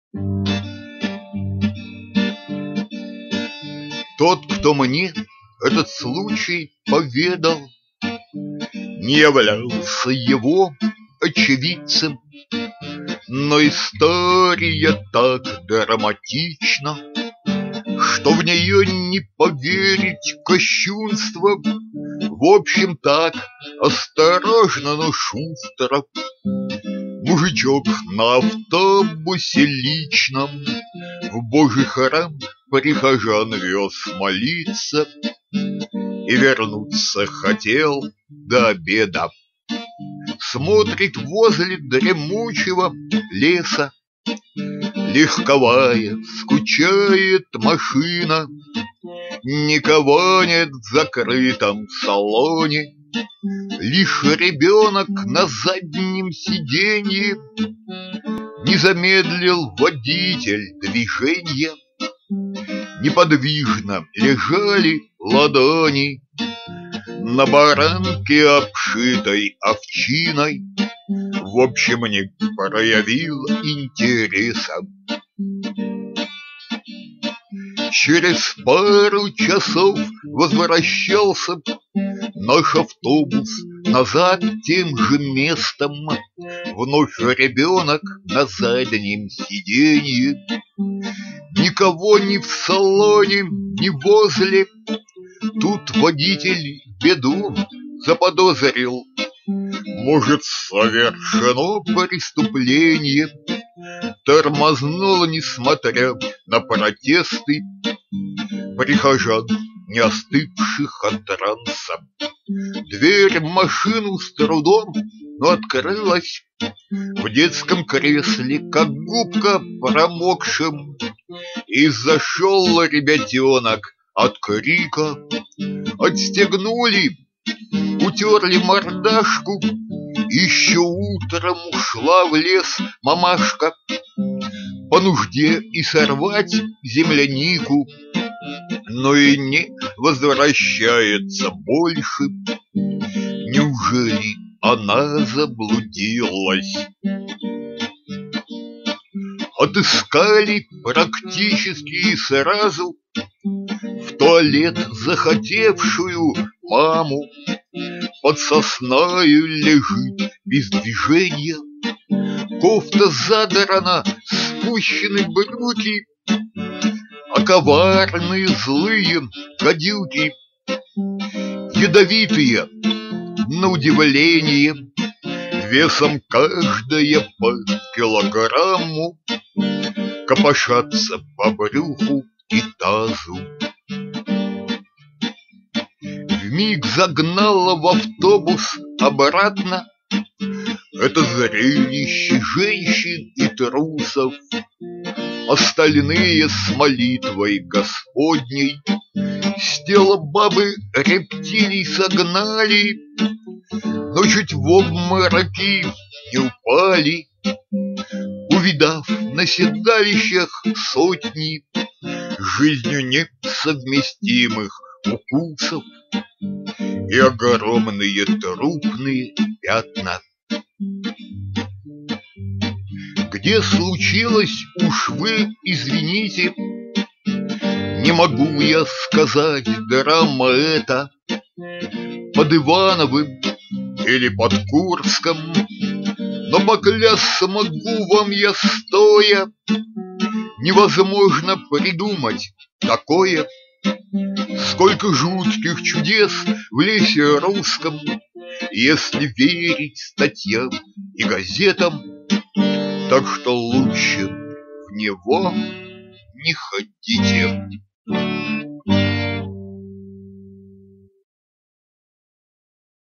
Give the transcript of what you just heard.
Тот, кто мне этот случай поведал, не являлся его очевидцем, но история так драматична, что в нее не поверить кощунство. В общем, так, осторожно, но шустро, мужичок на автобусе личном в Божий храм прихожан вез молиться и вернуться хотел до обеда. Смотрит возле дремучего леса, легковая, скучает машина, никого нет в закрытом салоне, лишь ребенок на заднем сиденье. Не замедлил водитель движения, неподвижно лежали ладони на баранке, обшитой овчиной. В общем, не проявил интереса. Через пару часов возвращался наш автобус назад тем же местом. Вновь ребенок на заднем сиденье. Никого ни в салоне, ни возле. Тут водитель беду заподозрил. Может, совершено преступление. Тормознул, несмотря на протесты прихожан, не остывших от транса. Дверь в машину с трудом, но открылась. В детском кресле, как губка промокшим, и зашел ребятенок от крика. Отстегнули, утерли мордашку. Еще утром ушла в лес мамашка по нужде и сорвать землянику, но и не возвращается больше. Неужели она заблудилась? Отыскали практически сразу в туалет захотевшую маму. Под сосною лежит без движения, кофта задрана, спущены брюки, а коварные злые гадюки, ядовитые, на удивление, весом каждая по килограмму, копошатся по брюху и тазу. Вмиг загнала в автобус обратно это зрелище женщин и трусов. Остальные с молитвой Господней с тела бабы рептилий согнали, но чуть в обмороки не упали, увидав на седалищах сотни жизнью несовместимых укусов и огромные трупные пятна. Где случилось, уж вы извините, не могу я сказать, драма это под Ивановым или под Курском, но поклясться могу вам я стоя, невозможно придумать такое. Сколько жутких чудес в лесе русском, если верить статьям и газетам, так что лучше в него не ходите.